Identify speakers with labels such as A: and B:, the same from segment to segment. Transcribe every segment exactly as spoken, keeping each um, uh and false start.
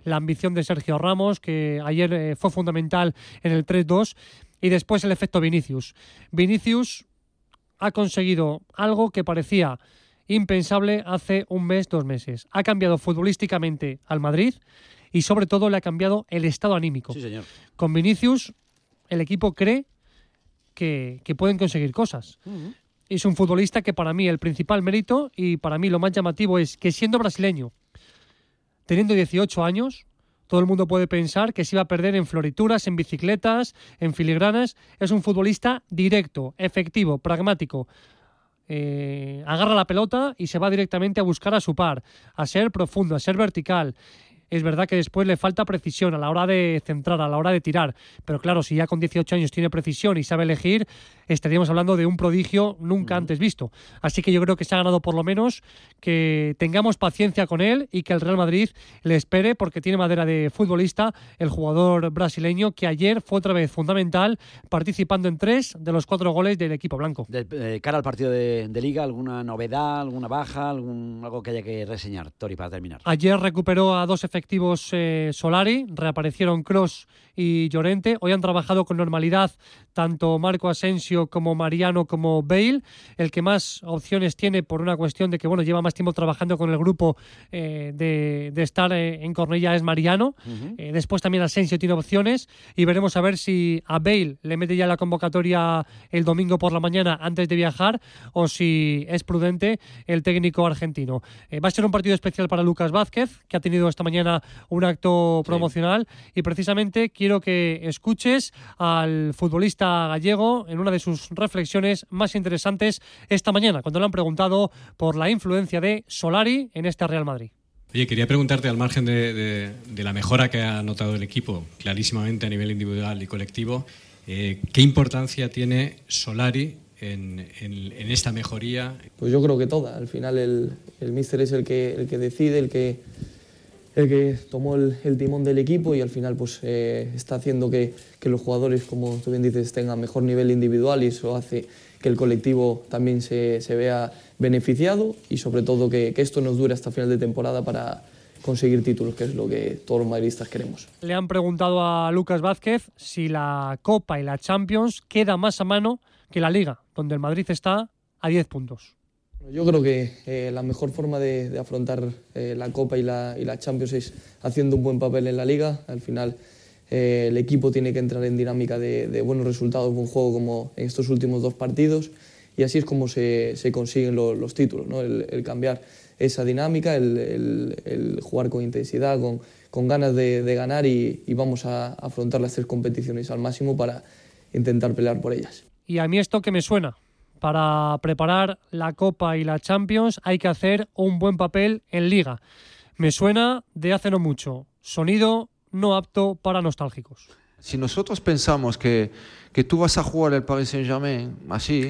A: la ambición de Sergio Ramos, que ayer eh, fue fundamental en el tres dos, y después el efecto Vinicius. Vinicius ha conseguido algo que parecía impensable hace un mes, dos meses. Ha cambiado futbolísticamente al Madrid y sobre todo le ha cambiado el estado anímico.
B: Sí, señor.
A: Con Vinicius el equipo cree que, que pueden conseguir cosas. Uh-huh. Es un futbolista que para mí el principal mérito y para mí lo más llamativo es que siendo brasileño, teniendo dieciocho años, todo el mundo puede pensar que se iba a perder en florituras, en bicicletas, en filigranas. Es un futbolista directo, efectivo, pragmático. Eh, agarra la pelota y se va directamente a buscar a su par, a ser profundo, a ser vertical. Es verdad que después le falta precisión a la hora de centrar, a la hora de tirar. Pero claro, si ya con dieciocho años tiene precisión y sabe elegir, estaríamos hablando de un prodigio nunca uh-huh. antes visto. Así que yo creo que se ha ganado por lo menos que tengamos paciencia con él y que el Real Madrid le espere, porque tiene madera de futbolista el jugador brasileño, que ayer fue otra vez fundamental, participando en tres de los cuatro goles del equipo blanco.
B: De, de cara al partido de, de Liga, ¿alguna novedad, alguna baja, algún, algo que haya que reseñar, Tori, para terminar?
A: Ayer recuperó a dos efectivos efectivos eh, Solari, reaparecieron Kroos y Llorente. Hoy han trabajado con normalidad tanto Marco Asensio como Mariano como Bale. El que más opciones tiene, por una cuestión de que bueno lleva más tiempo trabajando con el grupo eh, de, de estar eh, en Cornellá, es Mariano. Uh-huh. Eh, después también Asensio tiene opciones y veremos a ver si a Bale le mete ya la convocatoria el domingo por la mañana antes de viajar o si es prudente el técnico argentino. Eh, va a ser un partido especial para Lucas Vázquez, que ha tenido esta mañana un acto promocional, sí. Y precisamente quiero que escuches al futbolista gallego en una de sus reflexiones más interesantes esta mañana, cuando le han preguntado por la influencia de Solari en este Real Madrid.
C: Oye, quería preguntarte, al margen de, de, de la mejora que ha notado el equipo clarísimamente a nivel individual y colectivo, eh, ¿qué importancia tiene Solari en, en, en esta mejoría?
D: Pues yo creo que toda. Al final el, el míster es el que, el que decide, el que el que tomó el, el timón del equipo y al final pues eh, está haciendo que, que los jugadores, como tú bien dices, tengan mejor nivel individual, y eso hace que el colectivo también se, se vea beneficiado y sobre todo que, que esto nos dure hasta final de temporada para conseguir títulos, que es lo que todos los madridistas queremos.
A: Le han preguntado a Lucas Vázquez si la Copa y la Champions queda más a mano que la Liga, donde el Madrid está a diez puntos.
D: Yo creo que eh, la mejor forma de, de afrontar eh, la Copa y la, y la Champions es haciendo un buen papel en la Liga. Al final eh, el equipo tiene que entrar en dinámica de, de buenos resultados, buen juego como en estos últimos dos partidos, y así es como se, se consiguen lo, los títulos, ¿no? El, el cambiar esa dinámica, el, el, el jugar con intensidad, con, con ganas de, de ganar y, y vamos a afrontar las tres competiciones al máximo para intentar pelear por ellas.
A: Y a mí esto que me suena. Para preparar la Copa y la Champions hay que hacer un buen papel en Liga. Me suena de hace no mucho. Sonido no apto para nostálgicos.
E: Si nosotros pensamos que, que tú vas a jugar el Paris Saint-Germain así,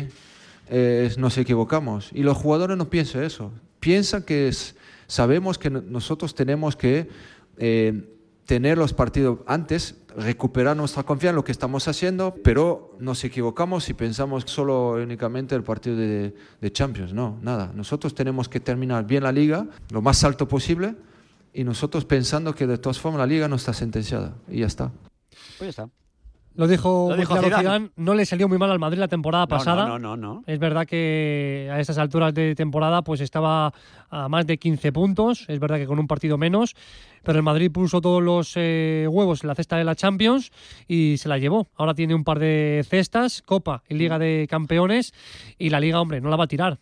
E: eh, nos equivocamos. Y los jugadores no piensan eso. Piensan que es, sabemos que nosotros tenemos que eh, tener los partidos antes, recuperar nuestra confianza en lo que estamos haciendo, pero nos equivocamos y pensamos solo únicamente el partido de, de Champions. No, nada. Nosotros tenemos que terminar bien la Liga, lo más alto posible, y nosotros pensando que de todas formas la Liga no está sentenciada. Y ya está.
B: Pues ya está.
A: Lo dijo,
B: Lo dijo
A: claro,
B: Zidane.
A: Zidane. No le salió muy mal al Madrid la temporada
B: no,
A: pasada.
B: No, no, no, no.
A: Es verdad que a estas alturas de temporada pues estaba a más de quince puntos. Es verdad que con un partido menos. Pero el Madrid puso todos los eh, huevos en la cesta de la Champions y se la llevó. Ahora tiene un par de cestas, Copa y Liga de Campeones. Y la Liga, hombre, no la va a tirar.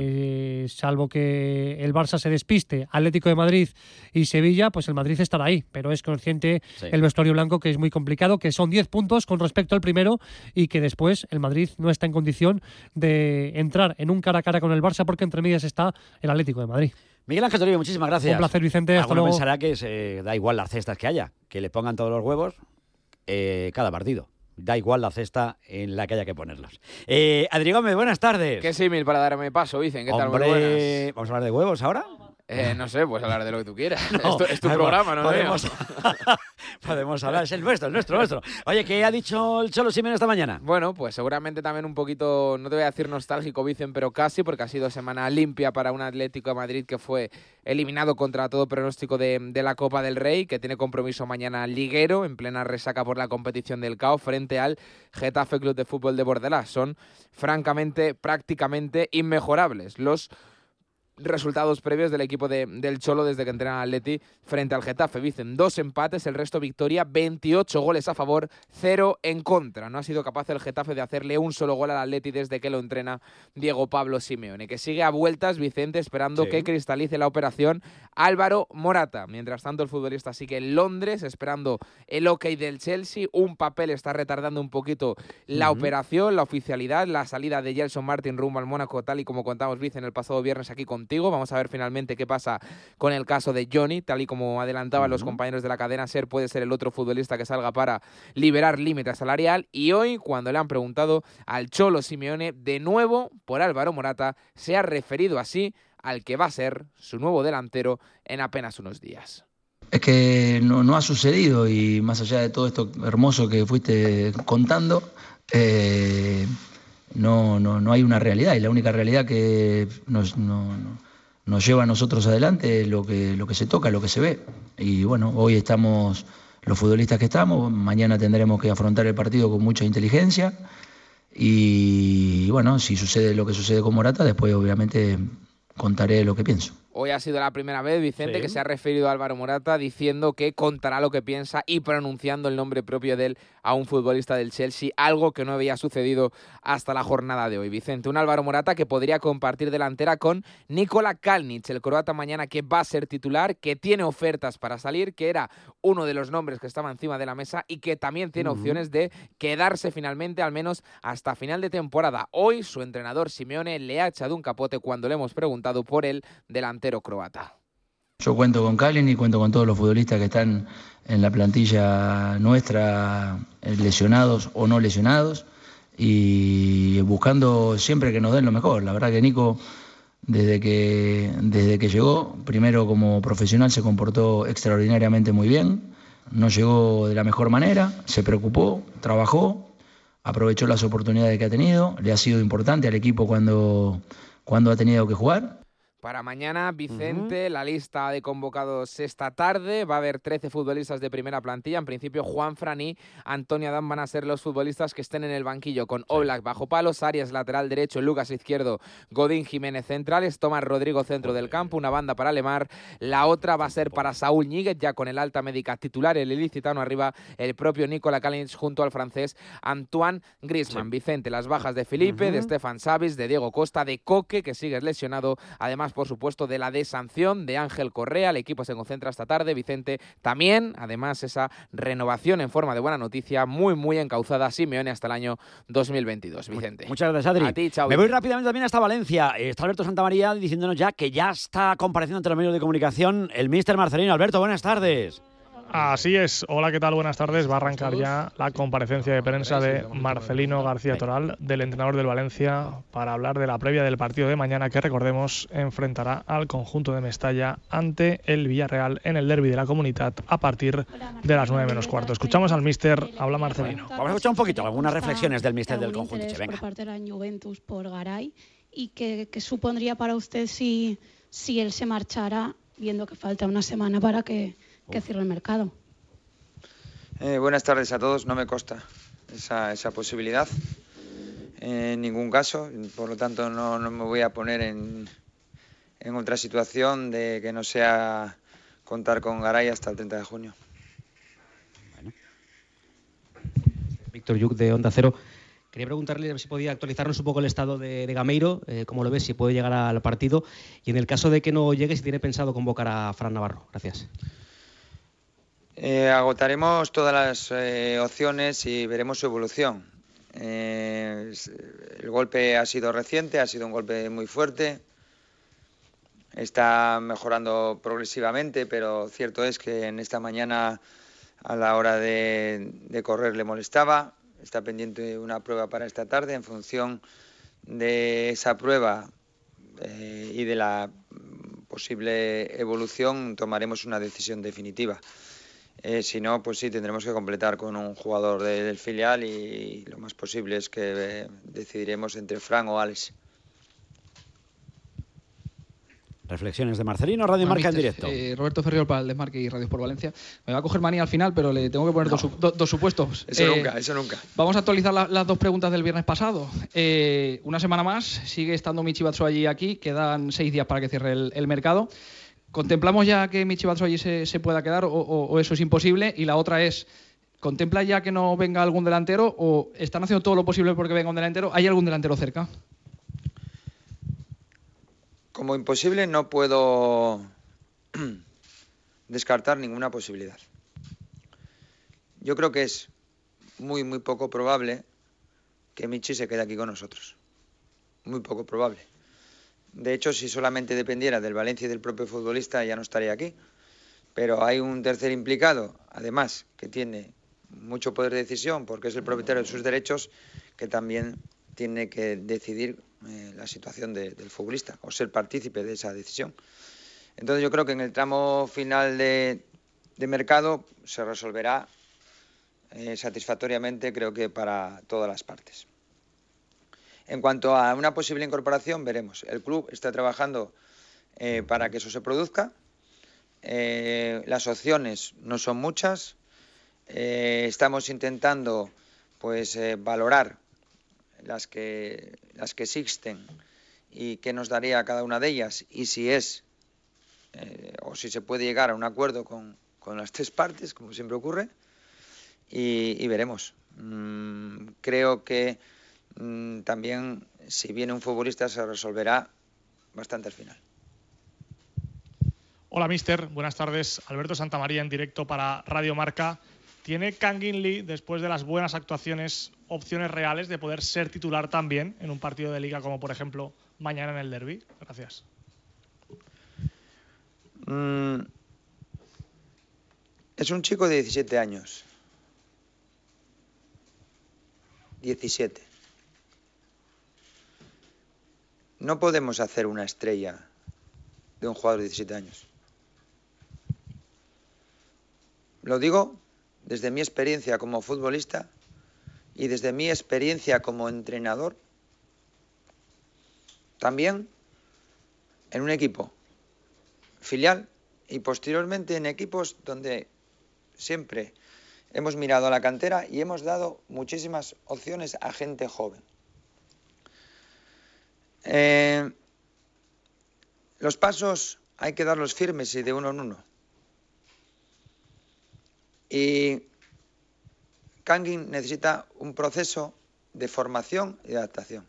A: Eh, sí. Salvo que el Barça se despiste, Atlético de Madrid y Sevilla, pues el Madrid estará ahí, pero es consciente sí. el vestuario blanco que es muy complicado, que son diez puntos con respecto al primero y que después el Madrid no está en condición de entrar en un cara a cara con el Barça porque entre medias está el Atlético de Madrid.
B: Miguel Ángel Toribio, muchísimas gracias.
A: Un placer, Vicente, hasta
B: Alguno
A: luego.
B: Pensará que se da igual las cestas que haya, que le pongan todos los huevos eh, cada partido. Da igual la cesta en la que haya que ponerlos. Eh, Adri Gómez, buenas tardes.
F: Qué símil para darme paso, dicen. ¿Qué tal?
B: Hombre,
F: Muy buenas.
B: ¿vamos a hablar de huevos ahora?
F: Eh, no sé, pues hablar de lo que tú quieras.
B: No,
F: es tu, es tu
B: podemos,
F: programa, ¿no?
B: Podemos, podemos hablar, es el nuestro, el nuestro, el nuestro. Oye, ¿qué ha dicho el Cholo Simeone esta mañana?
F: Bueno, pues seguramente también un poquito, no te voy a decir nostálgico, Vicen, pero casi, porque ha sido semana limpia para un Atlético de Madrid que fue eliminado contra todo pronóstico de, de la Copa del Rey, que tiene compromiso mañana liguero, en plena resaca por la competición del C A O, frente al Getafe Club de Fútbol de Bordalás. Son, francamente, prácticamente inmejorables los resultados previos del equipo de, del Cholo desde que entrena al Atleti frente al Getafe. Dicen dos empates, el resto victoria, veintiocho goles a favor, cero en contra. No ha sido capaz el Getafe de hacerle un solo gol al Atleti desde que lo entrena Diego Pablo Simeone, que sigue a vueltas, Vicente, esperando sí. que cristalice la operación Álvaro Morata. Mientras tanto, el futbolista sigue en Londres esperando el ok del Chelsea. Un papel está retardando un poquito la uh-huh. operación, la oficialidad, la salida de Gelson Martin rumbo al Mónaco, tal y como contamos, Vicente, el pasado viernes aquí con Vamos a ver finalmente qué pasa con el caso de Johnny, tal y como adelantaban uh-huh. los compañeros de la cadena SER, puede ser el otro futbolista que salga para liberar límite salarial. Y hoy, cuando le han preguntado al Cholo Simeone, de nuevo por Álvaro Morata, se ha referido así al que va a ser su nuevo delantero en apenas unos días.
G: Es que no, no ha sucedido, y más allá de todo esto hermoso que fuiste contando, eh, No, no, no hay una realidad, y la única realidad que nos, no, no, nos lleva a nosotros adelante es lo que, lo que se toca, lo que se ve. Y bueno, hoy estamos los futbolistas que estamos, mañana tendremos que afrontar el partido con mucha inteligencia y bueno, si sucede lo que sucede con Morata, después obviamente contaré lo que pienso.
F: Hoy ha sido la primera vez, Vicente, sí. que se ha referido a Álvaro Morata diciendo que contará lo que piensa y pronunciando el nombre propio de él a un futbolista del Chelsea, algo que no había sucedido hasta la jornada de hoy. Vicente, un Álvaro Morata que podría compartir delantera con Nikola Kalinic, el croata mañana que va a ser titular, que tiene ofertas para salir, que era uno de los nombres que estaba encima de la mesa y que también tiene uh-huh. opciones de quedarse finalmente, al menos hasta final de temporada. Hoy su entrenador Simeone le ha echado un capote cuando le hemos preguntado por el delantero croata.
G: Yo cuento con Kalinic y cuento con todos los futbolistas que están en la plantilla nuestra, lesionados o no lesionados, y buscando siempre que nos den lo mejor. La verdad que Nico, desde que, desde que llegó, primero como profesional se comportó extraordinariamente muy bien, no llegó de la mejor manera, se preocupó, trabajó, aprovechó las oportunidades que ha tenido, le ha sido importante al equipo cuando, cuando ha tenido que jugar.
F: Para mañana, Vicente, uh-huh. la lista de convocados esta tarde. Va a haber trece futbolistas de primera plantilla. En principio, Juanfran y Antonio Adán van a ser los futbolistas que estén en el banquillo, con Oblak bajo palos, Arias lateral derecho, Lucas izquierdo, Godín, Jiménez centrales, Tomás Rodrigo centro del campo, una banda para Lemar, la otra va a ser para Saúl Ñíguez, ya con el alta médica titular, el ilicitano arriba, el propio Nikola Kalinic junto al francés Antoine Griezmann. Sí. Vicente, las bajas de Felipe, uh-huh. de Stefan Savic, de Diego Costa, de Coque, que sigue lesionado, además por supuesto de la desanción de Ángel Correa. El equipo se concentra esta tarde, Vicente, también, además esa renovación en forma de buena noticia, muy muy encauzada Simeone hasta el año dos mil veintidós, Vicente.
B: Muchas gracias, Adri.
F: A ti, chao.
B: Me voy rápidamente también hasta Valencia. Está Alberto Santamaría diciéndonos ya que ya está compareciendo ante los medios de comunicación el míster Marcelino. Alberto, buenas tardes.
H: Así es. Hola, ¿qué tal? Buenas tardes. Va a arrancar ya la comparecencia de prensa de Marcelino García Toral, del entrenador del Valencia, para hablar de la previa del partido de mañana que, recordemos, enfrentará al conjunto de Mestalla ante el Villarreal en el derbi de la Comunitat a partir de las nueve menos cuarto. Escuchamos al míster, habla Marcelino.
B: Vamos a escuchar un poquito algunas reflexiones del míster del conjunto.
I: Venga. Por parte de la Juventus por Garay, y que, que supondría para usted si, si él se marchara, viendo que falta una semana para que que cierre el mercado.
J: Eh, buenas tardes a todos. No me consta esa, esa posibilidad en ningún caso, por lo tanto no, no me voy a poner en, en otra situación de que no sea contar con Garay hasta el treinta de junio.
K: Bueno. Víctor Lluc, de Onda Cero. Quería preguntarle si podía actualizarnos un poco el estado de, de Gameiro, eh, cómo lo ves, si puede llegar al partido, y en el caso de que no llegue, si tiene pensado convocar a Fran Navarro. Gracias.
J: Eh, agotaremos todas las eh, opciones y veremos su evolución. Eh, el golpe ha sido reciente, ha sido un golpe muy fuerte. Está mejorando progresivamente, pero cierto es que en esta mañana a la hora de, de correr le molestaba. Está pendiente una prueba para esta tarde. En función de esa prueba eh, y de la posible evolución tomaremos una decisión definitiva. Eh, si no, pues sí, tendremos que completar con un jugador de, del filial y lo más posible es que eh, decidiremos entre Fran o Alex.
B: Reflexiones de Marcelino, Radio Marca en directo.
L: Eh, Roberto Ferriol para el Desmarque y Radio por Valencia. Me va a coger manía al final, pero le tengo que poner no. dos, dos, dos supuestos.
J: Eso eh, nunca, eso nunca.
L: Vamos a actualizar la, las dos preguntas del viernes pasado. Eh, una semana más, sigue estando Michy Batshuayi aquí, quedan seis días para que cierre el, el mercado. ¿Contemplamos ya que Michy Batshuayi se, se pueda quedar o, o, o eso es imposible? Y la otra es, ¿contempla ya que no venga algún delantero o están haciendo todo lo posible porque venga un delantero? ¿Hay algún delantero cerca?
J: Como imposible no puedo descartar ninguna posibilidad. Yo creo que es muy, muy poco probable que Michy se quede aquí con nosotros. Muy poco probable. De hecho, si solamente dependiera del Valencia y del propio futbolista, ya no estaría aquí. Pero hay un tercer implicado, además, que tiene mucho poder de decisión, porque es el propietario de sus derechos, que también tiene que decidir eh, la situación de, del futbolista, o ser partícipe de esa decisión. Entonces yo creo que en el tramo final de, de mercado se resolverá eh, satisfactoriamente, creo que para todas las partes. En cuanto a una posible incorporación, veremos. El club está trabajando eh, para que eso se produzca. Eh, las opciones no son muchas. Eh, estamos intentando pues, eh, valorar las que, las que existen y qué nos daría cada una de ellas y si es eh, o si se puede llegar a un acuerdo con, con las tres partes, como siempre ocurre, y, y veremos. Mm, creo que también si viene un futbolista se resolverá bastante al final.
H: Hola mister, buenas tardes. Alberto Santamaría en directo para Radio Marca. ¿Tiene Kangin Lee, después de las buenas actuaciones, opciones reales de poder ser titular también en un partido de Liga como por ejemplo mañana en el derbi? Gracias.
J: Mm, es un chico de diecisiete años. diecisiete. No podemos hacer una estrella de un jugador de diecisiete años. Lo digo desde mi experiencia como futbolista y desde mi experiencia como entrenador. También en un equipo filial y posteriormente en equipos donde siempre hemos mirado a la cantera y hemos dado muchísimas opciones a gente joven. Eh, los pasos hay que darlos firmes y de uno en uno. Y Kangin necesita un proceso de formación y de adaptación.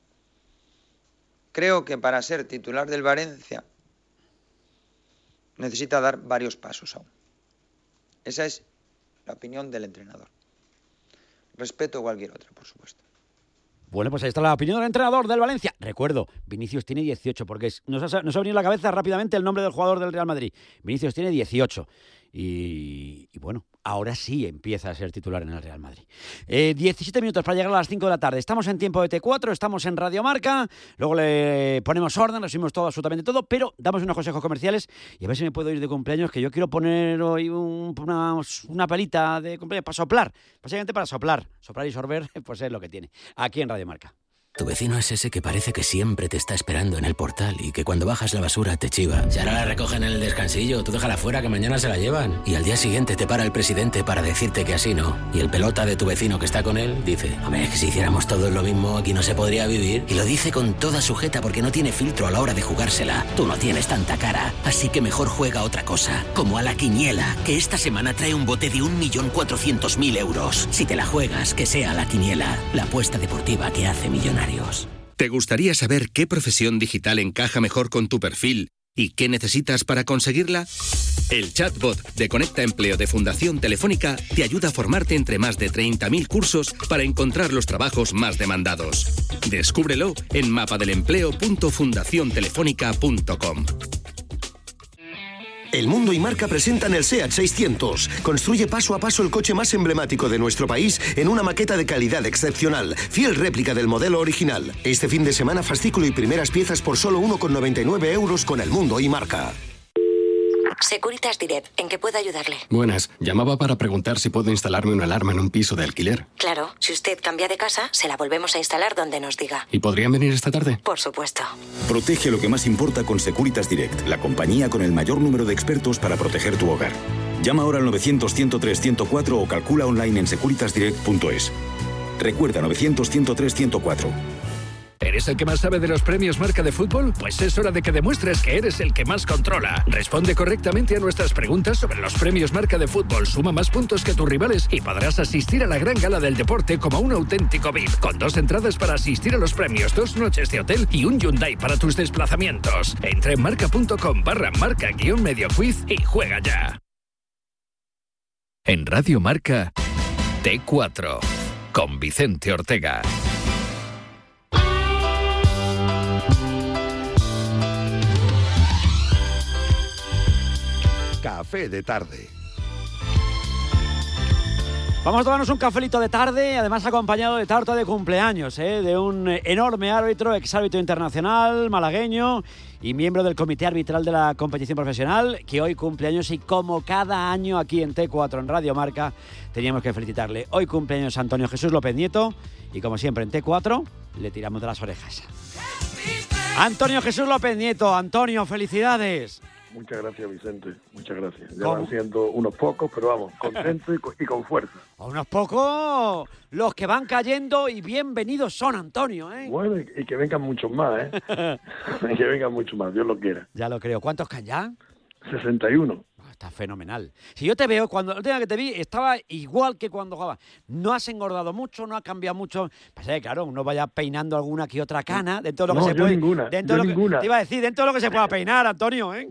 J: Creo que para ser titular del Valencia necesita dar varios pasos aún. Esa es la opinión del entrenador. Respeto cualquier otra, por supuesto.
B: Bueno, pues ahí está la opinión del entrenador del Valencia. Recuerdo, Vinicius tiene dieciocho, porque es, nos, ha, nos ha venido a la cabeza rápidamente el nombre del jugador del Real Madrid. Vinicius tiene dieciocho. Y, y bueno, ahora sí empieza a ser titular en el Real Madrid. Eh, diecisiete minutos para llegar a las cinco de la tarde. Estamos en tiempo de T cuatro, estamos en Radio Marca. Luego le ponemos orden, resumimos todo, absolutamente todo, pero damos unos consejos comerciales y a ver si me puedo ir de cumpleaños, que yo quiero poner hoy un, una, una pelita de cumpleaños para soplar. Básicamente para soplar. Soplar y sorber, pues es lo que tiene. Aquí en Radio Marca.
M: Tu vecino es ese que parece que siempre te está esperando en el portal y que cuando bajas la basura te chiva. Si ahora la recogen en el descansillo, tú déjala fuera que mañana se la llevan. Y al día siguiente te para el presidente para decirte que así no. Y el pelota de tu vecino que está con él dice: hombre, es que si hiciéramos todos lo mismo aquí no se podría vivir. Y lo dice con toda sujeta porque no tiene filtro a la hora de jugársela. Tú no tienes tanta cara, así que mejor juega otra cosa. Como a la quiniela, que esta semana trae un bote de un millón cuatrocientos mil euros. Si te la juegas, que sea la quiniela, la apuesta deportiva que hace millonarios.
N: ¿Te gustaría saber qué profesión digital encaja mejor con tu perfil y qué necesitas para conseguirla? El chatbot de Conecta Empleo de Fundación Telefónica te ayuda a formarte entre más de treinta mil cursos para encontrar los trabajos más demandados. Descúbrelo en mapadelempleo punto fundación telefónica punto com.
O: El Mundo y Marca presentan el SEAT seiscientos. Construye paso a paso el coche más emblemático de nuestro país en una maqueta de calidad excepcional, fiel réplica del modelo original. Este fin de semana, fascículo y primeras piezas por solo uno con noventa y nueve euros con El Mundo y Marca.
P: Securitas Direct, ¿en qué puedo ayudarle?
Q: Buenas, llamaba para preguntar si puedo instalarme una alarma en un piso de alquiler.
P: Claro, si usted cambia de casa, se la volvemos a instalar donde nos diga.
Q: ¿Y podrían venir esta tarde?
P: Por supuesto.
R: Protege lo que más importa con Securitas Direct, la compañía con el mayor número de expertos para proteger tu hogar. Llama ahora al novecientos, ciento tres, ciento cuatro o calcula online en securitas direct punto es. Recuerda novecientos, ciento tres, ciento cuatro.
S: ¿Eres el que más sabe de los premios Marca de fútbol? Pues es hora de que demuestres que eres el que más controla. Responde correctamente a nuestras preguntas sobre los premios Marca de fútbol, suma más puntos que tus rivales y podrás asistir a la gran gala del deporte como un auténtico V I P, con dos entradas para asistir a los premios, dos noches de hotel y un Hyundai para tus desplazamientos. Entra en marca.com barra marca guión medio quiz y juega ya. En Radio Marca, T cuatro, con Vicente Ortega.
O: Café de tarde.
B: Vamos a tomarnos un cafelito de tarde, además acompañado de tarta de cumpleaños, ¿eh? de un enorme árbitro, exárbitro internacional, malagueño y miembro del comité arbitral de la competición profesional, que hoy cumpleaños y como cada año aquí en T cuatro, en Radio Marca, teníamos que felicitarle. Hoy cumpleaños Antonio Jesús López Nieto y como siempre en T cuatro le tiramos de las orejas. Antonio Jesús López Nieto, Antonio, felicidades.
T: Muchas gracias, Vicente. Muchas gracias. Ya van siendo unos pocos, pero vamos, contento y con, y con fuerza.
B: Unos pocos los que van cayendo y bienvenidos son, Antonio, ¿eh?
T: Bueno, y, y que vengan muchos más, ¿eh? Y que vengan muchos más, Dios lo quiera.
B: Ya lo creo. ¿Cuántos caen ya?
T: sesenta y uno.
B: Está fenomenal. Si yo te veo, cuando la última vez que te vi, estaba igual que cuando jugaba. No has engordado mucho, no ha cambiado mucho. Pasa que, claro, uno vaya peinando alguna que otra cana, dentro de lo
T: no,
B: que se
T: yo
B: puede.
T: Ninguna,
B: dentro
T: yo
B: de lo
T: ninguna.
B: Que, te iba a decir, dentro de lo que se pueda peinar, Antonio, ¿eh?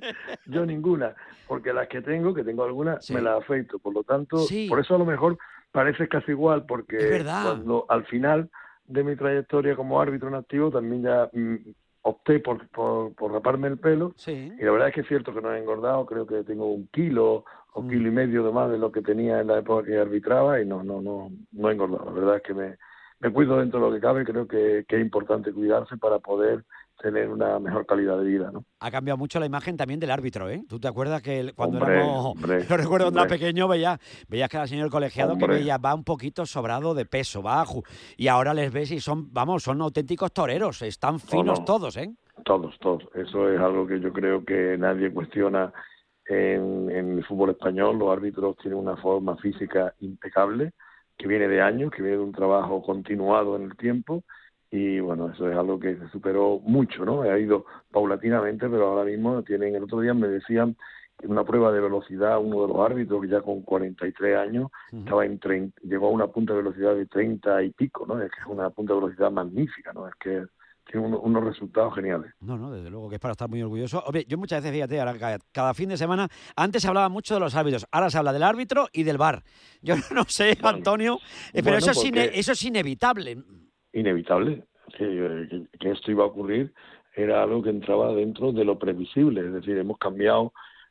T: Yo ninguna, porque las que tengo, que tengo algunas, sí. me las afeito. Por lo tanto,
B: sí.
T: por eso a lo mejor parece casi igual, porque
B: es verdad.
T: Cuando al final de mi trayectoria como árbitro en activo también ya mm, opté por, por, por raparme el pelo,
B: sí.
T: y la verdad es que es cierto que no he engordado, creo que tengo un kilo o mm. kilo y medio de más de lo que tenía en la época que arbitraba y no no no no he engordado. La verdad es que me, me cuido dentro de lo que cabe, creo que, que es importante cuidarse para poder tener una mejor calidad de vida, ¿no?
B: Ha cambiado mucho la imagen también del árbitro, ¿eh? ¿Tú te acuerdas que cuando
T: hombre,
B: éramos...
T: Hombre,
B: yo recuerdo cuando era
T: hombre.
B: pequeño, veías veía que era el señor colegiado hombre. que veía, va un poquito sobrado de peso, bajo, y ahora les ves y son, vamos, son auténticos toreros, están finos oh, no. todos, ¿eh?
T: Todos, todos. Eso es algo que yo creo que nadie cuestiona en, en el fútbol español. Los árbitros tienen una forma física impecable, que viene de años, que viene de un trabajo continuado en el tiempo, y bueno, eso es algo que se superó mucho, ¿no? Ha ido paulatinamente, pero ahora mismo tienen, el otro día me decían que una prueba de velocidad, uno de los árbitros que ya con cuarenta y tres años uh-huh. estaba en treinta, llegó a una punta de velocidad de treinta y pico, ¿no? Es que es una punta de velocidad magnífica, ¿no? Es que tiene unos, unos resultados geniales.
B: No, no, desde luego que es para estar muy orgulloso. Hombre, yo muchas veces, fíjate, ahora cada, cada fin de semana, antes se hablaba mucho de los árbitros, ahora se habla del árbitro y del V A R. Yo no sé, bueno, Antonio, pero bueno, eso, es ine, eso es inevitable.
T: Inevitable, que, que, que esto iba a ocurrir, era algo que entraba dentro de lo previsible, es decir, hemos cambiado,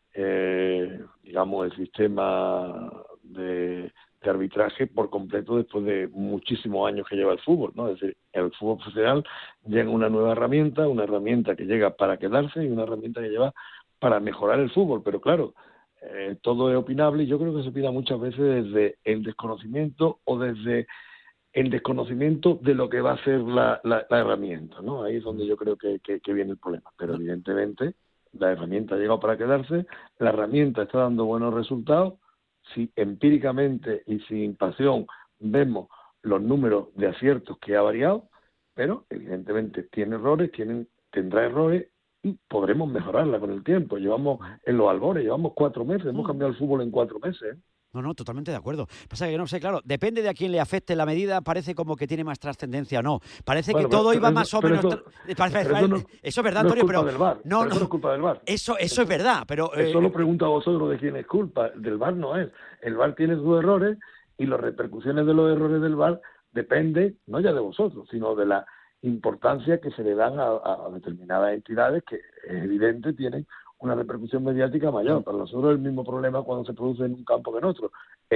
T: eh, digamos, el sistema de, de arbitraje por completo después de muchísimos años que lleva el fútbol, ¿no? Es decir, el fútbol profesional llega una nueva herramienta, una herramienta que llega para quedarse y una herramienta que lleva para mejorar el fútbol, pero claro, eh, todo es opinable y yo creo que se opina muchas veces desde el desconocimiento o desde el desconocimiento de lo que va a ser la, la, la herramienta, ¿no? Ahí es donde yo creo que, que, que viene el problema. Pero evidentemente la herramienta ha llegado para quedarse, la herramienta está dando buenos resultados. Si empíricamente y sin pasión vemos los números de aciertos que ha variado, pero evidentemente tiene errores, tienen, tendrá errores y podremos mejorarla con el tiempo. Llevamos en los albores, llevamos cuatro meses, hemos cambiado el fútbol en cuatro meses, ¿eh?
B: No, no, totalmente de acuerdo. Pasa que no sé, claro, depende de a quién le afecte la medida, parece como que tiene más trascendencia o no. Parece bueno, que todo iba más o menos... Eso,
T: eso, no,
B: eso es verdad,
T: no
B: Antonio,
T: es
B: pero...
T: Del V A R,
B: no,
T: pero
B: no,
T: eso no es culpa del V A R.
B: Eso, eso es verdad, pero...
T: Eso
B: eh,
T: lo pregunto a vosotros de quién es culpa. Del V A R no es. El V A R tiene sus errores y las repercusiones de los errores del V A R depende, no ya de vosotros, sino de la importancia que se le dan a, a determinadas entidades que es evidente tienen una repercusión mediática mayor. Para nosotros es el mismo problema cuando se produce en un campo que en otro.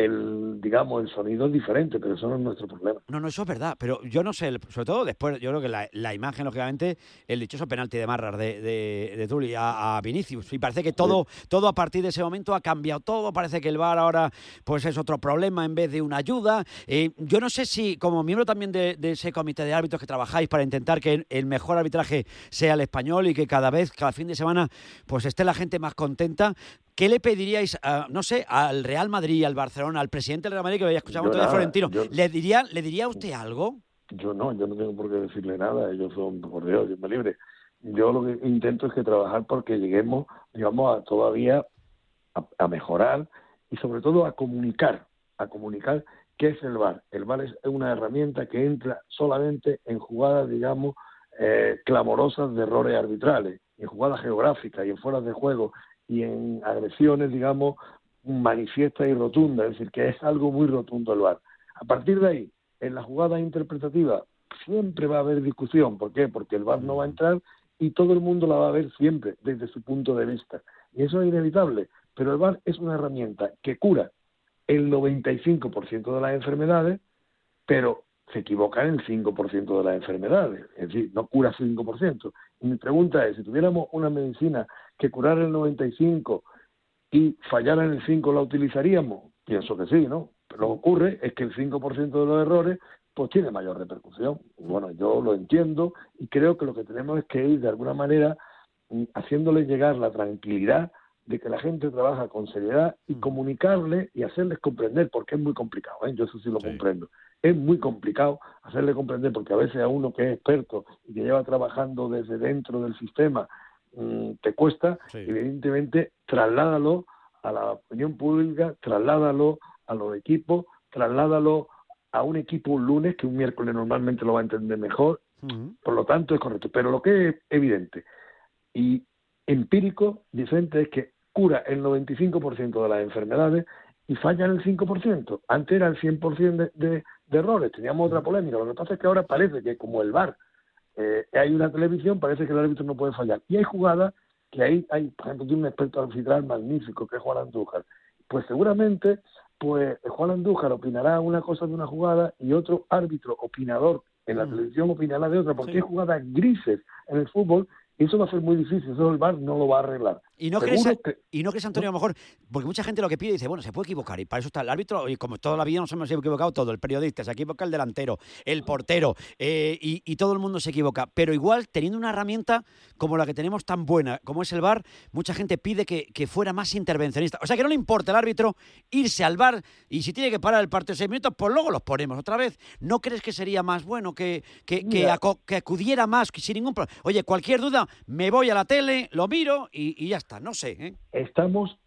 T: El, digamos, el sonido es diferente, pero eso no es nuestro problema.
B: No, no, eso es verdad, pero yo no sé, sobre todo después, yo creo que la, la imagen, lógicamente, el dichoso penalti de Marras de, de, de Tuli a, a Vinicius, y parece que todo, sí. todo a partir de ese momento ha cambiado todo, parece que el V A R ahora pues es otro problema en vez de una ayuda. Eh, yo no sé si, como miembro también de, de ese comité de árbitros que trabajáis para intentar que el mejor arbitraje sea el español y que cada vez, cada fin de semana, pues esté la gente más contenta, ¿qué le pediríais, a, no sé, al Real Madrid, al Barcelona, al presidente del Real Madrid, que había escuchado todavía Florentino? Yo, ¿Le diría, ¿Le diría a usted algo?
T: Yo no, yo no tengo por qué decirle nada. Ellos son, por Dios, Dios me libre. Yo lo que intento es que trabajar porque lleguemos, digamos, a todavía a, a mejorar y sobre todo a comunicar, a comunicar qué es el V A R. El V A R es una herramienta que entra solamente en jugadas, digamos, eh, clamorosas de errores arbitrales, en jugadas geográficas y en fueras de juego y en agresiones, digamos, manifiestas y rotundas, es decir, que es algo muy rotundo el V A R. A partir de ahí, en la jugada interpretativa, siempre va a haber discusión. ¿Por qué? Porque el V A R no va a entrar y todo el mundo la va a ver siempre desde su punto de vista. Y eso es inevitable, pero el V A R es una herramienta que cura el noventa y cinco por ciento de las enfermedades, pero se equivoca en el cinco por ciento de las enfermedades, es decir, no cura cinco por ciento. Y mi pregunta es, si tuviéramos una medicina que curara el noventa y cinco por ciento y fallara en el cinco por ciento, ¿la utilizaríamos? Pienso que sí, ¿no? Pero lo que ocurre es que el cinco por ciento de los errores pues tiene mayor repercusión. Bueno, yo lo entiendo y creo que lo que tenemos es que ir de alguna manera haciéndole llegar la tranquilidad de que la gente trabaja con seriedad y comunicarle y hacerles comprender, porque es muy complicado, ¿eh? Yo eso sí lo sí. comprendo. Es muy complicado hacerle comprender, porque a veces a uno que es experto y que lleva trabajando desde dentro del sistema mmm, te cuesta, sí. Evidentemente, trasládalo a la opinión pública, trasládalo a los equipos, trasládalo a un equipo un lunes, que un miércoles normalmente lo va a entender mejor, uh-huh. Por lo tanto es correcto. Pero lo que es evidente y empírico, diferente, es que cura el noventa y cinco por ciento de las enfermedades y falla en el cinco por ciento. Antes era el cien por ciento de, de, de errores, teníamos otra polémica. Lo que pasa es que ahora parece que como el V A R eh, hay una televisión, parece que el árbitro no puede fallar. Y hay jugadas que ahí hay, por ejemplo, tiene un experto arbitral magnífico que es Juan Andújar. Pues seguramente pues Juan Andújar opinará una cosa de una jugada y otro árbitro opinador en la mm. televisión opinará de otra, porque sí. Hay jugadas grises en el fútbol. Y eso va a ser muy difícil, eso el V A R no lo va a arreglar.
B: ¿Y no, crees, que... y no crees, Antonio, a lo mejor, porque mucha gente lo que pide dice, bueno, se puede equivocar, y para eso está el árbitro, y como toda la vida nos hemos equivocado todo, el periodista, se equivoca el delantero, el portero, eh, y, y todo el mundo se equivoca. Pero igual, teniendo una herramienta como la que tenemos tan buena, como es el V A R, mucha gente pide que, que fuera más intervencionista. O sea, que no le importa al árbitro irse al V A R, y si tiene que parar el partido seis minutos, pues luego los ponemos otra vez. ¿No crees que sería más bueno que, que, que, aco- que acudiera más, que sin ningún problema? Oye, cualquier duda, me voy a la tele, lo miro y, y ya está, no sé. ¿eh?
T: Estamos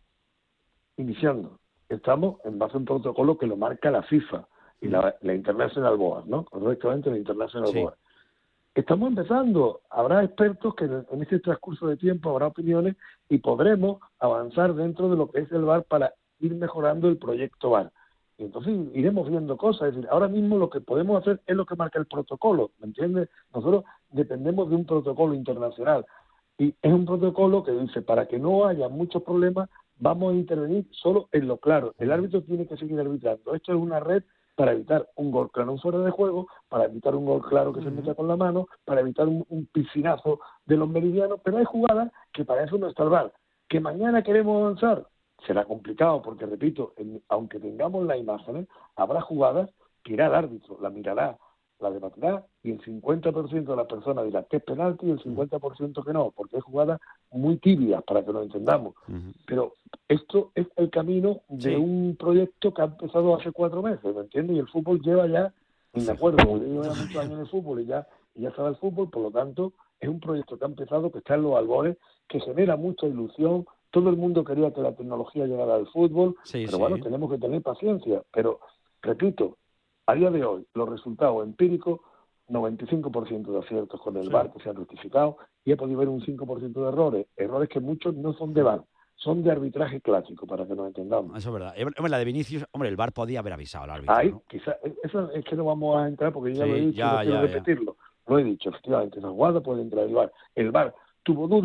T: iniciando, estamos en base a un protocolo que lo marca la FIFA y la, la International Board, ¿no? Correctamente, la International sí. Board. Estamos empezando, habrá expertos que en, en este transcurso de tiempo habrá opiniones y podremos avanzar dentro de lo que es el V A R para ir mejorando el proyecto V A R. Y entonces iremos viendo cosas, es decir, ahora mismo lo que podemos hacer es lo que marca el protocolo, ¿me entiendes? Nosotros dependemos de un protocolo internacional. Y es un protocolo que dice, para que no haya muchos problemas, vamos a intervenir solo en lo claro. El árbitro tiene que seguir arbitrando. Esto es una red para evitar un gol claro, un fuera de juego, para evitar un gol claro que uh-huh. se meta con la mano, para evitar un, un piscinazo de los meridianos, pero hay jugadas que para eso no está el V A R. Que mañana queremos avanzar, será complicado, porque repito, en, aunque tengamos las imágenes, habrá jugadas que irá el árbitro, la mirará, la debatirá, y el cincuenta por ciento de las personas dirá que es penalti y el cincuenta por ciento que no, porque hay jugadas muy tibias para que lo entendamos. Uh-huh. Pero esto es el camino de sí. un proyecto que ha empezado hace cuatro meses, ¿me entiendes? Y el fútbol lleva ya, y me acuerdo, porque yo llevo muchos años en el fútbol y ya, y ya sabe el fútbol, por lo tanto, es un proyecto que ha empezado, que está en los albores, que genera mucha ilusión. Todo el mundo quería que la tecnología llegara al fútbol, sí, pero sí. bueno, tenemos que tener paciencia. Pero, repito, a día de hoy, los resultados empíricos, noventa y cinco por ciento de aciertos con el sí. V A R que se han rectificado, y he podido ver un cinco por ciento de errores, errores que muchos no son de V A R, son de arbitraje clásico, para que nos entendamos.
B: Eso es verdad. Hombre, la de Vinicius, hombre, el V A R podía haber avisado al árbitro,
T: Ahí,
B: ¿no?
T: quizás, eso es que no vamos a entrar, porque ya
B: sí,
T: lo he dicho,
B: ya,
T: no quiero
B: ya,
T: repetirlo. Ya. Lo he dicho, efectivamente, esa jugada puede entrar el V A R. El V A R tuvo dudas,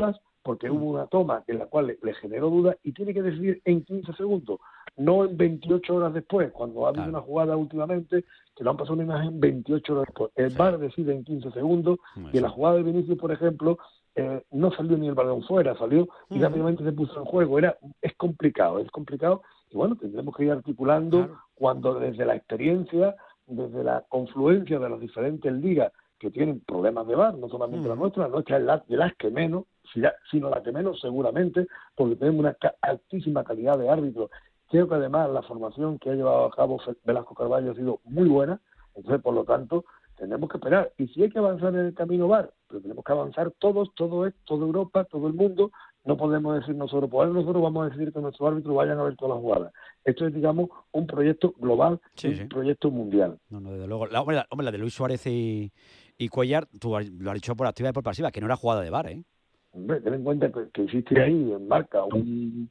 T: porque hubo una toma en la cual le, le generó dudas y tiene que decidir en quince segundos, no en veintiocho horas después, cuando ha habido claro. una jugada últimamente que lo han pasado una imagen veintiocho horas después. El sí. V A R decide en quince segundos Muy y en la jugada de Vinicius, por ejemplo, eh, no salió ni el balón fuera, salió y uh-huh. rápidamente se puso en juego. Era Es complicado, es complicado y bueno, tendremos que ir articulando claro. cuando desde la experiencia, desde la confluencia de las diferentes ligas que tienen problemas de V A R, no solamente uh-huh. la nuestra, la nuestra es la, de las que menos, sino la que menos seguramente, porque tenemos una ca- altísima calidad de árbitros. Creo que además la formación que ha llevado a cabo Velasco Carballo ha sido muy buena, entonces por lo tanto tenemos que esperar. Y si hay que avanzar en el camino V A R, pero tenemos que avanzar todos, todo es, toda Europa, todo el mundo. No podemos decir nosotros, pues nosotros vamos a decidir que nuestros árbitros vayan a ver todas las jugadas. Esto es, digamos, un proyecto global, sí, un sí. proyecto mundial.
B: No, no, desde luego. La, hombre, la, hombre, la de Luis Suárez y, y Cuellar, tú lo has dicho por activa y por pasiva, que no era jugada de V A R, ¿eh?
T: Hombre, ten en cuenta que, que existe ahí en marca un,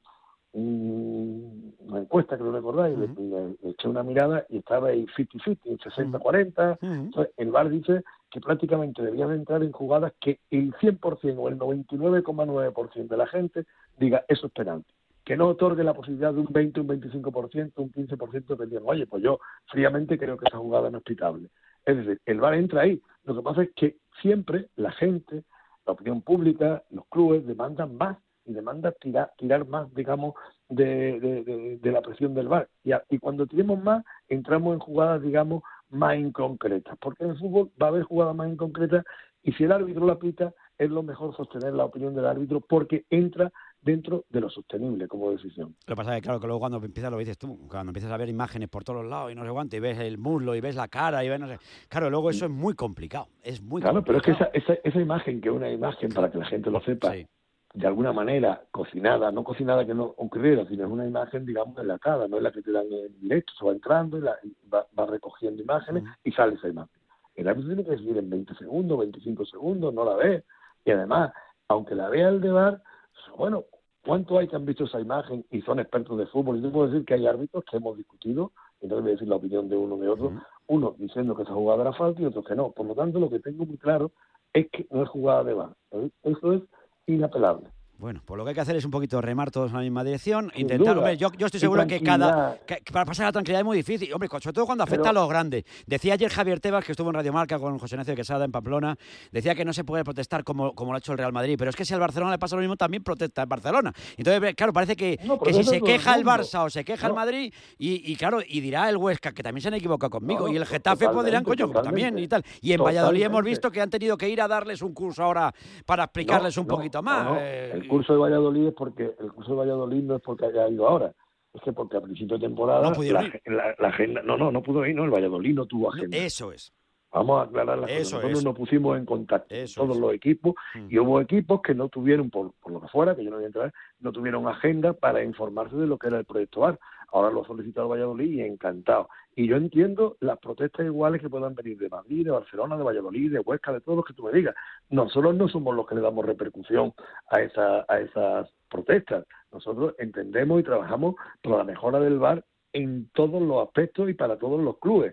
T: un, una encuesta, que lo recordáis, uh-huh. le, le, le eché una mirada y estaba ahí cincuenta cincuenta, sesenta cuarenta. Uh-huh. Entonces, el V A R dice que prácticamente debía de entrar en jugadas que el cien por ciento o el noventa y nueve coma nueve por ciento de la gente diga eso es penalti. Que no otorgue la posibilidad de un veinte, un veinticinco por ciento, un quince por ciento dependiendo. Oye, pues yo fríamente creo que esa jugada no es pitable. Es decir, el V A R entra ahí. Lo que pasa es que siempre la gente, la opinión pública, los clubes demandan más y demandan tirar, tirar más, digamos, de, de, de, de la presión del V A R. Y, a, y cuando tiremos más, entramos en jugadas, digamos, más inconcretas. Porque en el fútbol va a haber jugadas más inconcretas y si el árbitro la pita, es lo mejor sostener la opinión del árbitro porque entra dentro de lo sostenible como decisión.
B: Lo que pasa es que, claro, que luego cuando empiezas, lo dices tú, cuando empiezas a ver imágenes por todos los lados y no sé cuánto, y ves el muslo y ves la cara y ves no sé... Claro, luego eso es muy complicado, es muy
T: claro,
B: complicado.
T: Pero es que esa, esa, esa imagen, que es una imagen para que la gente lo sepa, sí. de alguna manera cocinada, no cocinada que no ocurriera, sino es una imagen, digamos, enlatada, no es la que te dan en directo, se va entrando y, la, y va, va recogiendo imágenes uh-huh. y sale esa imagen. El árbitro tiene que decidir en veinte segundos, veinticinco segundos, no la ve. Y además, aunque la vea el de V A R, bueno, ¿cuántos hay que han visto esa imagen y son expertos de fútbol? Y yo puedo decir que hay árbitros que hemos discutido, y no voy a decir la opinión de uno o de otro, uh-huh. uno diciendo que esa jugada era falta y otros que no. Por lo tanto, lo que tengo muy claro es que no es jugada de V A R. Eso es inapelable.
B: Bueno, pues lo que hay que hacer es un poquito remar todos en la misma dirección, Sin intentar, hombre, yo, yo estoy seguro que cada, que, que para pasar la tranquilidad es muy difícil, hombre, sobre todo cuando afecta Pero, a los grandes. Decía ayer Javier Tebas, que estuvo en Radio Marca con José Ignacio Quesada en Pamplona, decía que no se puede protestar como, como lo ha hecho el Real Madrid, pero es que si al Barcelona le pasa lo mismo, también protesta el Barcelona. Entonces, claro, parece que, no, que si se queja el Barça o se queja no. el Madrid, y, y claro, y dirá el Huesca, que también se han equivocado conmigo, no, y el Getafe pues dirán, coño, también y tal. Y en totalmente. Valladolid hemos visto que han tenido que ir a darles un curso ahora para explicarles no, un no, poquito más.
T: No, no.
B: Eh,
T: el curso de Valladolid es porque el curso de Valladolid no es porque haya ido ahora, es que porque a principio de temporada
B: no
T: la, la, la agenda, no, no, no pudo ir, no, el Valladolid no tuvo agenda.
B: Eso es.
T: Vamos a aclarar las
B: eso
T: cosas. Nosotros
B: es.
T: nos pusimos en contacto
B: eso
T: con todos
B: es.
T: los equipos
B: mm.
T: y hubo equipos que no tuvieron, por, por lo que fuera, que yo no voy a entrar, no tuvieron agenda para informarse de lo que era el proyecto V A R. Ahora lo ha solicitado Valladolid y encantado. Y yo entiendo las protestas iguales que puedan venir de Madrid, de Barcelona, de Valladolid, de Huesca, de todos los que tú me digas. Nosotros no somos los que le damos repercusión a, esa, a esas protestas. Nosotros entendemos y trabajamos por la mejora del V A R en todos los aspectos y para todos los clubes.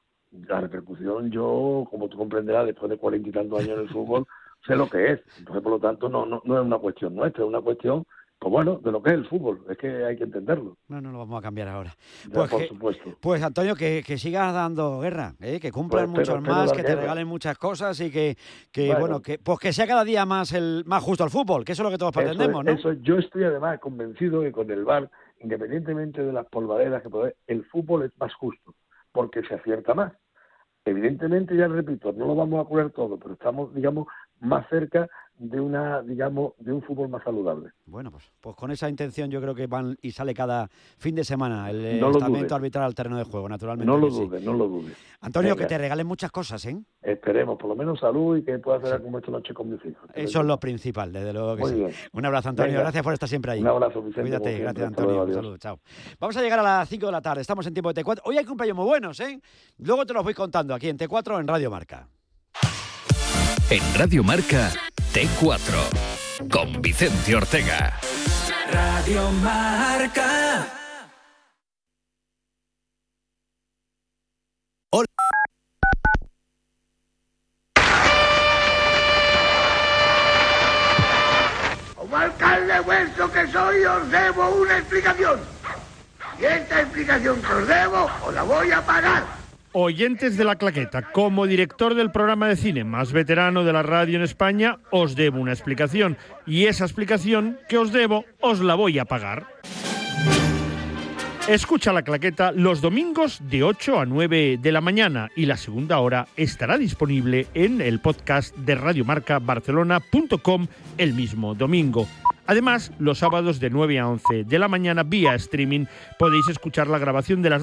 T: La repercusión, yo, como tú comprenderás, después de cuarenta y tantos años en el fútbol, sé lo que es. Entonces, por lo tanto, no, no, no es una cuestión nuestra, es una cuestión, pues bueno, de lo que es el fútbol. Es que hay que entenderlo.
B: No, no lo vamos a cambiar ahora.
T: Ya,
B: Pues,
T: por
B: que,
T: supuesto.
B: Pues Antonio, que, que sigas dando guerra, ¿eh? Que cumplan
T: pues espero,
B: muchos
T: espero
B: más, que
T: guerra.
B: te regalen muchas cosas y que, que bueno.
T: Bueno.
B: que pues que sea cada día más el más justo el fútbol, que eso es lo que todos pretendemos,
T: eso,
B: ¿no?
T: Eso, yo estoy además convencido que con el V A R, independientemente de las polvaderas que puede haber, el fútbol es más justo, porque se acierta más. Evidentemente, ya repito, no lo vamos a curar todo, pero estamos, digamos, más cerca de una, digamos, de un fútbol más saludable.
B: Bueno, pues, pues con esa intención yo creo que van y sale cada fin de semana el
T: no
B: estamento arbitral al terreno de juego, naturalmente.
T: No lo
B: sí.
T: dudes, no lo dudes.
B: Antonio,
T: Venga.
B: que te regalen muchas cosas, ¿eh?
T: Esperemos, por lo menos salud y que pueda hacer sí. como esta noche con mis hijos.
B: Eso es lo principal, desde luego que
T: Muy
B: sí.
T: bien.
B: Un abrazo, Antonio.
T: Venga.
B: Gracias por estar siempre ahí.
T: Un abrazo, Vicente.
B: Cuídate, gracias,
T: siempre.
B: Antonio.
T: Luego,
B: Un saludo, chao. Vamos a llegar a las cinco de la tarde. Estamos en tiempo de T cuatro. Hoy hay cumpleaños muy buenos, ¿eh? Luego te los voy contando aquí en T cuatro en Radio Marca.
S: En Radio Marca, T cuatro, con Vicente Ortega.
U: Radio Marca.
S: Hola.
U: One,
C: sinvergüenza que soy, os debo una explicación. Y esta explicación que os debo, os la voy a pagar.
V: Oyentes de La Claqueta, como director del programa de cine más veterano de la radio en España, os debo una explicación. Y esa explicación que os debo, os la voy a pagar. Escucha La Claqueta los domingos de ocho a nueve de la mañana y la segunda hora estará disponible en el podcast de radiomarca barcelona punto com el mismo domingo. Además, los sábados de nueve a once de la mañana vía streaming podéis escuchar la grabación de las